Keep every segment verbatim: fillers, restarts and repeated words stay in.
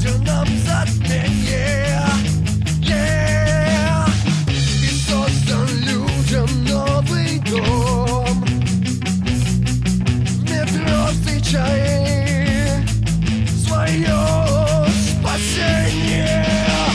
ядерном затмении. Yeah. И создан людям новый дом. В метро встречай свое спасение.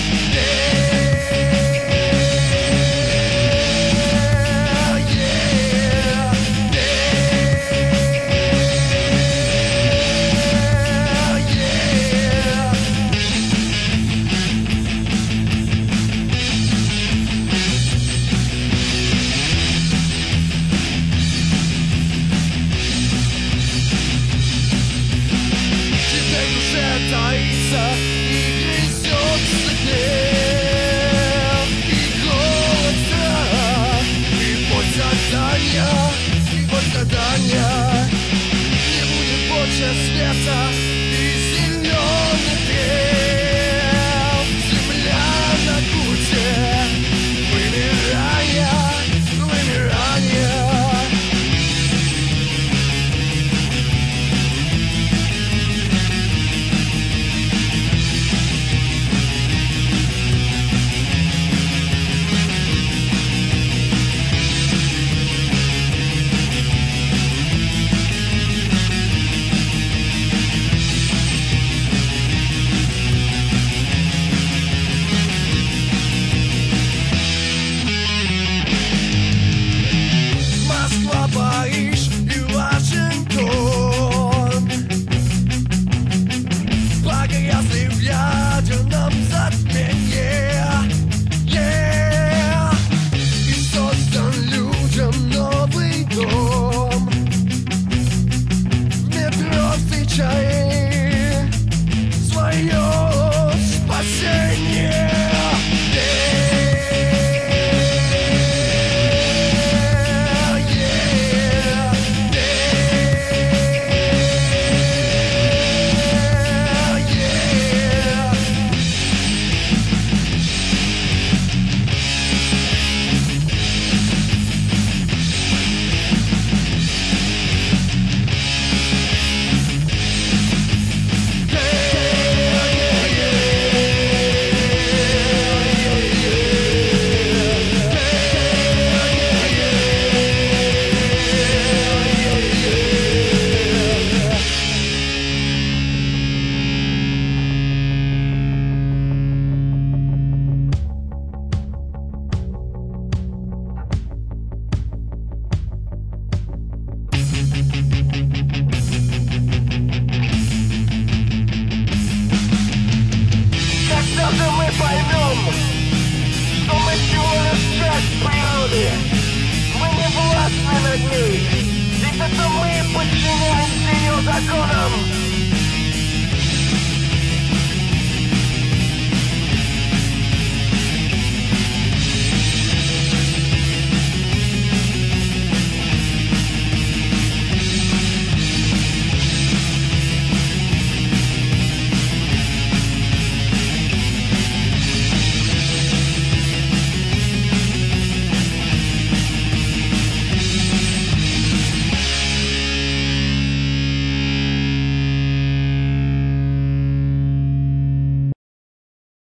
Таится и грызется гнев, и голод, страх, и боль страдания, и боль страдания. Не будет больше света и зеленых древ. Земля на пути вымирания, вымирания. Париж и Вашингтон погрязли в ядерном затмении. Yeah. И создан людям новый дом. В метро встречай свое спасение. Когда же мы поймем, что мы всего лишь часть природы? Мы не властны над ней, ведь это мы подчиняемся ее законам.